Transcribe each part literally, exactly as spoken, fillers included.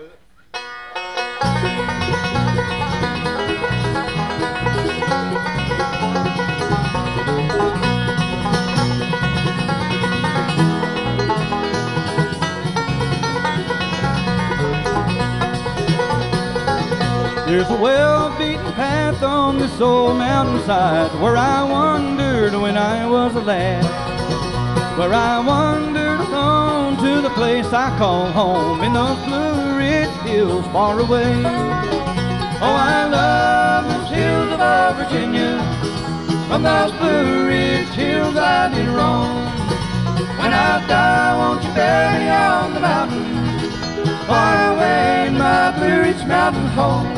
There's a well-beaten path on this old mountainside where I wandered when I was a lad, where I wandered alone to the place I call home in those Blue Ridge hills far away. Oh, I love those hills of our Virginia. From those Blue Ridge hills I did roam. When I die, won't you bury me on the mountain, far away in my Blue Ridge mountain home.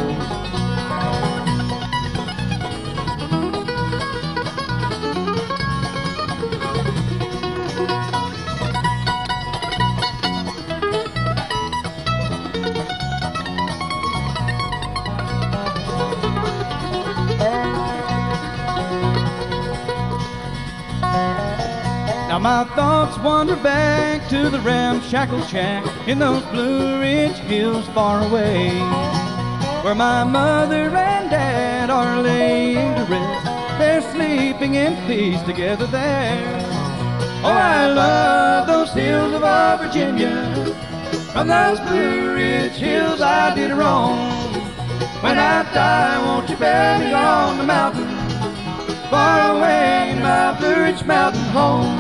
Now my thoughts wander back to the ramshackle shack in those Blue Ridge hills far away, where my mother and dad are laying to rest. They're sleeping in peace together there. Oh, I love those hills of our Virginia. From those Blue Ridge hills I did roam. When I die, won't you bury me on the mountain, far away in my Blue Ridge mountain home.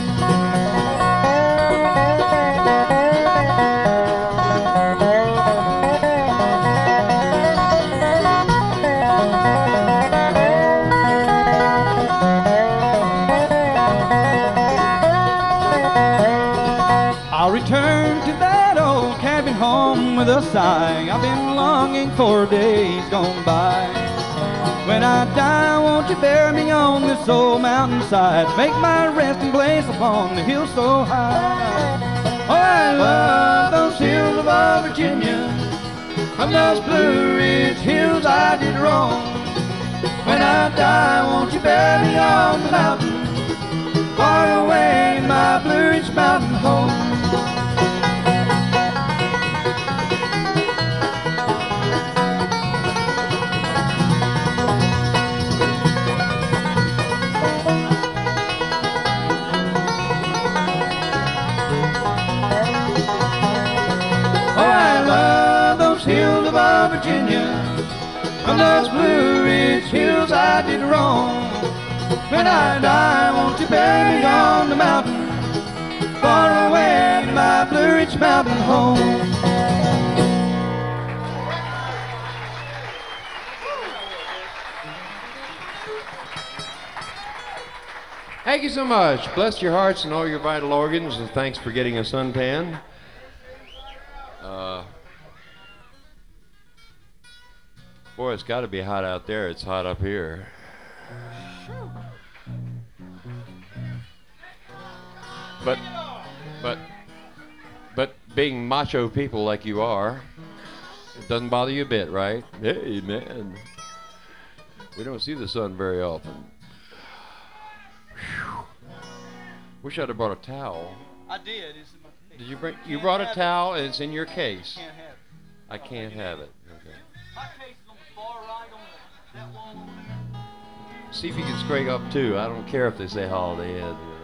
I'll return to that old cabin home with a sigh. I've been longing for days gone by. When I die, won't you bury me on this old mountainside, make my resting place upon the hill so high. Oh, I love those hills of our Virginia. From those Blue Ridge hills I did roam. When I die, won't you bury me on the mountain, far away in my Blue Ridge mountain home. Hills of our Virginia, from those Blue Ridge hills I did roam. When I die, won't you bury me on the mountain, far away in my Blue Ridge mountain home. Thank you so much. Bless your hearts and all your vital organs, and thanks for getting a suntan. Uh, Boy, it's got to be hot out there. It's hot up here. But, but, but being macho people like you are, it doesn't bother you a bit, right? Hey, man. We don't see the sun very often. Whew. Wish I'd have brought a towel. I did. It's in my case. Did you bring? You brought a towel, and it's in your case. Can't have it. I can't have it. Okay. My case is on the far right on that wall. See if you can scrape up too. I don't care if they say Holiday Inn. You know.